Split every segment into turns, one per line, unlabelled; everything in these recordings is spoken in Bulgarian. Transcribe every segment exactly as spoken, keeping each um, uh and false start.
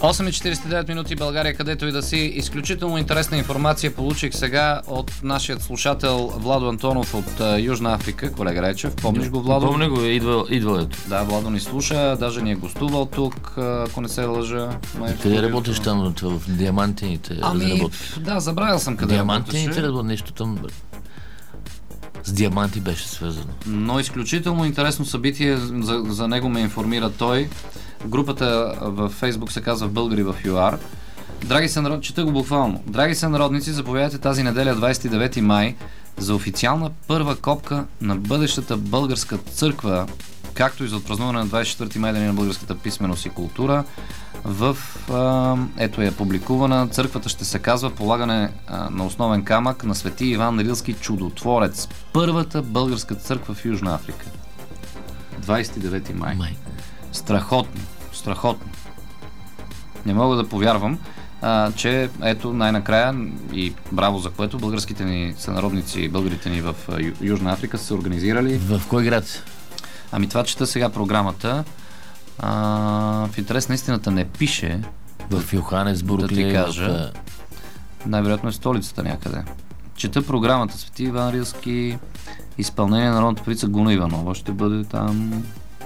осем и четиридесет и девет минути, България, където и да си. Изключително интересна информация получих сега от нашия слушател Владо Антонов от uh, Южна Африка. Колега Райчев, помниш го, Владо?
Помня го, идва, идва ето.
Да, Владо ни слуша, даже ни е гостувал тук, ако не се лъжа.
Къде работиш там, в диамантините?
Ами, да, забравял съм къде
диамантините работеше. Нещо там с диаманти беше свързано.
Но изключително интересно събитие, за, за него ме информира той. Групата във Фейсбук се казва Българи в ЮАР. Драги сънародници, чета го буквално. Драги сънародници, заповядайте тази неделя, двадесет и девети май, за официална първа копка на бъдещата българска църква, както и за отпразнуване на двадесет и четвърти май, ден на българската писменост и култура. В, а, ето е публикувана. Църквата ще се казва Полагане а, на основен камък на свети Иван Рилски чудотворец. Първата българска църква в Южна Африка. двадесет и девети май.
Май.
Страхотно, страхотно. Не мога да повярвам, а, че ето най-накрая и браво за което българските ни сънародници, българите ни в Ю, Южна Африка са се организирали.
В кой град?
Ами това чета сега програмата. А, в интерес на истината не пише.
В Йоханесбург
да ти
ли?
кажа.
В...
Най-вероятно е столицата някъде. Чета програмата. Свети Иван Рилски, изпълнение на народната певица Гуна Иванова ще бъде там.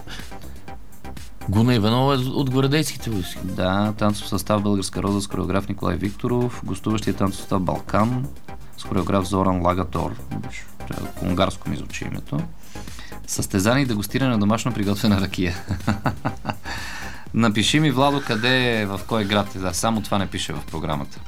Гуна Иванова е от гвардейските войски.
Да, танцов състав Българска роза с хореограф Николай Викторов, гостуващия танцов състав Балкан с хореограф Зоран Лагатор. Унгарско ми звучи името. Състезание и дегустиране на домашно приготвена ракия. Напиши ми, Владо, къде е, в кой град е. Да, само това не пише в програмата.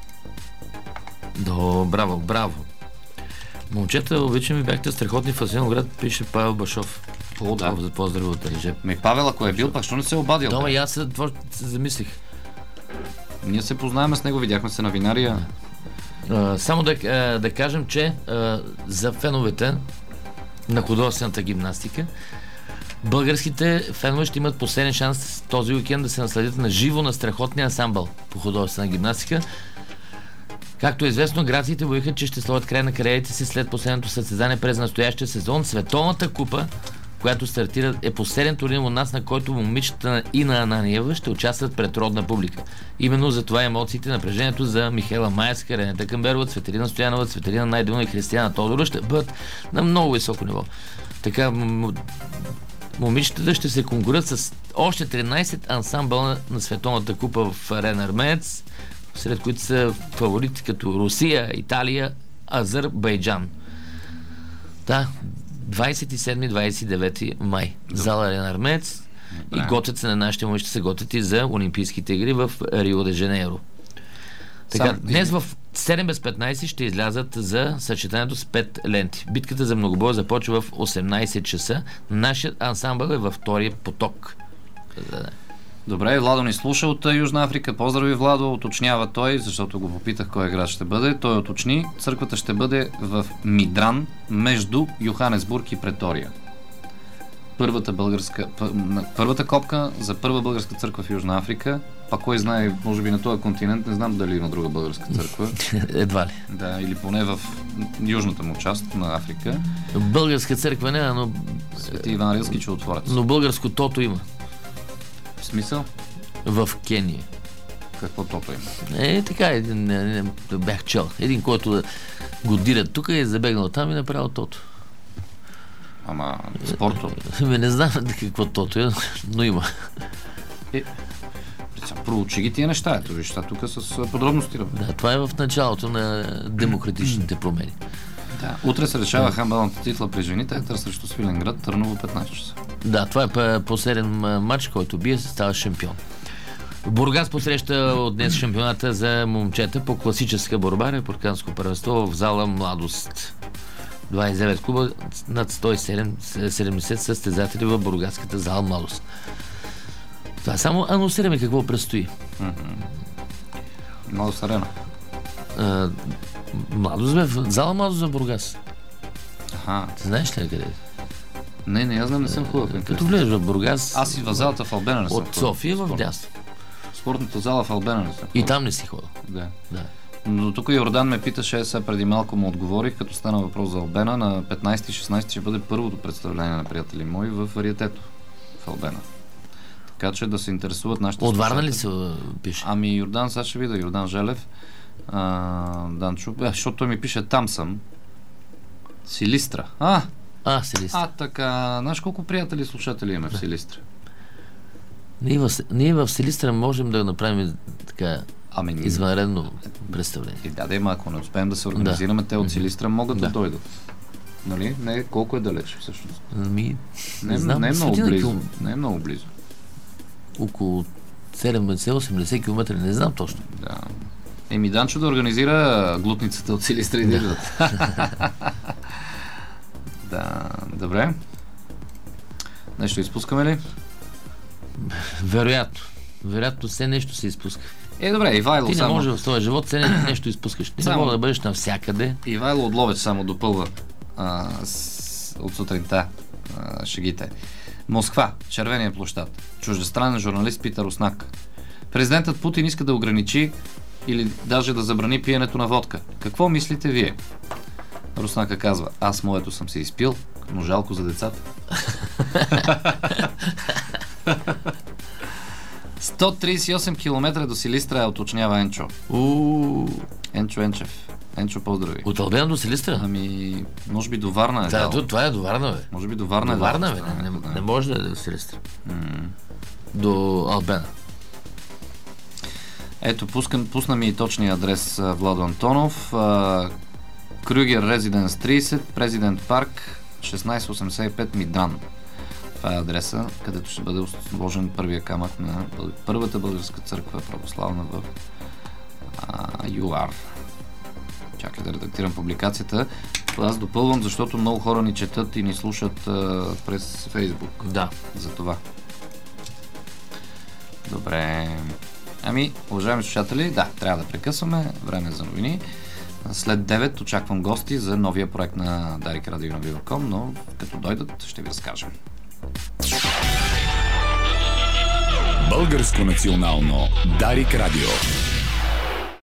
До, браво, браво. Момчета, обичам ви, бяхте страхотни в Асеноград, пише Павел Башов.
О, да.
За поздрави от Режеп.
Ми Павел, ако е бил, пак що не се е обадил?
Да, и аз се, това се замислих.
Ние се познаваме с него, видяхме се на винария.
А, само да, а, да кажем, че а, за феновете на художествената гимнастика, българските фенове ще имат последен шанс този уикенд да се насладят на живо на страхотния ансамбъл по художествена гимнастика. Както е известно, грациите боиха, че ще сложат край на кариерите си след последното състезание през настоящия сезон. Световната купа, която стартира, е последен турнир у нас, на който момичета и на Ананиева ще участват пред родна публика. Именно за това емоциите, напрежението за Михела Маевска, Ренета Камберова, Цветелина Стоянова, Цветелина Найденова и Християна Тодорова ще бъдат на много високо ниво. Така, момичетата ще се конкурират с още тринадесет ансамбъла на Световната купа в Арена Армеец, сред които са фаворити като Русия, Италия, Азербайджан. Да, двадесет и седми двадесет и девети май. Зала Арена Армеец. И готвят се на нашите момичета, се готвят и за Олимпийските игри в Рио де Жанейро. Така, Сам... днес в седем без петнадесет ще излязат за съчетанието с пет ленти. Битката за многобой започва в осемнадесет часа. Нашият ансамбъл е във втория поток.
Добре, Владо ни слуша от Южна Африка. Поздрави, Владо, уточнява той, защото го попитах кой град ще бъде. Той уточни, църквата ще бъде в Мидран, между Йоханесбург и Претория. Първата българска, първата копка за първа българска църква в Южна Африка. Пак кой знае, може би на този континент, не знам дали има друга българска църква.
Едва ли.
Да, или поне в южната му част на Африка.
Българска църква не, но...
Свети Иван Рилски чудотворец.
Но българско тото има.
В смисъл?
В Кения.
Какво тото има?
Е, така, един, не, не, бях чел. Един, който го дирят тук, е забегнал там и направил тото.
Ама, спорто?
Ами не знам какво тото е, но има.
Е, проучи ги тия неща. Ето, виж, тук с подробности.
Да, това е в началото на демократичните промени.
Да. Утре се решава хандбалната титла при жените, Етър срещу Свиленград, Търново, петнадесет часа.
Да, това е последен матч, който бие, се става шампион. Бургас посреща от днес шампионата за момчета по класическа борба, републиканско първенство в зала Младост. двадесет и девет клуба, над сто и седемдесет състезатели в бургаската зала Младост. Това само анонсираме какво предстои.
Mm-hmm. Младост арена.
А, Младост бе, в зала Младост за Бургас.
Аха.
Ти знаеш ли къде е?
Не, не, аз знам, не съм хубав.
Като влезеш в Бургас...
Аз и в залата в Албена не съм
От София в дясно.
Спортната зала в Албена не съм.
И там не си ходил.
Да.
Да.
Но тук Йордан ме питаше, сега преди малко му отговорих, като стана въпрос за Албена. На петнадесети и шестнадесети ще бъде първото представление на приятели мои в Вариетето в Албена. Така че да се интересуват нашите
От Варна ли
слушатели.
се пише?
Ами Йордан, сега ще видя, Йордан Желев. А, Данчо, а, защото той ми пише там съм. Силистра. А,
А, Силистра.
а така, знаеш колко приятели и слушатели имаме в Силистра?
Ние в, ние в Силистра можем да направим така
Ами, ние-
извънредно представление.
И да, да, има, ако не успеем да се организираме, те от Силистра могат да,
Да.
дойдат. Нали? Не, колко е далеч всъщност?
Ами,
Не,
не знам,
не е много
стотина
близо.
кило-
Не е много близо.
около седемдесет-осемдесет км, не знам точно.
Да. Еми Данчо да организира глутницата от Силистра и да идват. Да, добре. Нещо изпускаме ли?
Вероятно. Вероятно все нещо се изпуска.
Е, добре, Ивайло
Ти не
само...
можеш в този живот все не- нещо изпускаш. Ти
Само-
не мога да бъдеш навсякъде.
Ивайло от Ловеч само допълва а, с, от сутринта а, шегите. Москва, Червения площад. Чуждестранен журналист Питър Руснак. Президентът Путин иска да ограничи или даже да забрани пиенето на водка. Какво мислите вие? Руснака казва: аз моето съм се изпил, но жалко за децата. сто тридесет и осем километра до Силистра, уточнява Енчо.
У,
Енчо Енчев. Енчо, поздрави.
От Албена до Силистра?
Ами, може би до Варна е
Да,
дал.
то- това е до Варна, бе.
Може би до Варна е
До
дал.
Варна, бе. Не, не, не може да е до Силистра. До Албена.
Ето, пускам, пусна ми и точния адрес а, Владо Антонов. А, Крюгер Резиденс тридесет, Президент парк, шестнайсет осемдесет и пет Мидран. Това е адреса, където ще бъде сложен първия камък на бъл- първата българска църква православна в а, ЮАР. Чакай да редактирам публикацията. Аз допълвам, защото много хора ни четат и ни слушат а, през Фейсбук.
Да.
За това. Добре. Ами, уважаеми слушатели, да, трябва да прекъсваме. Време за новини. След девет очаквам гости за новия проект на Дарик Радио на Viva.com, но като дойдат ще ви разкажем.
Българско национално Дарик Радио.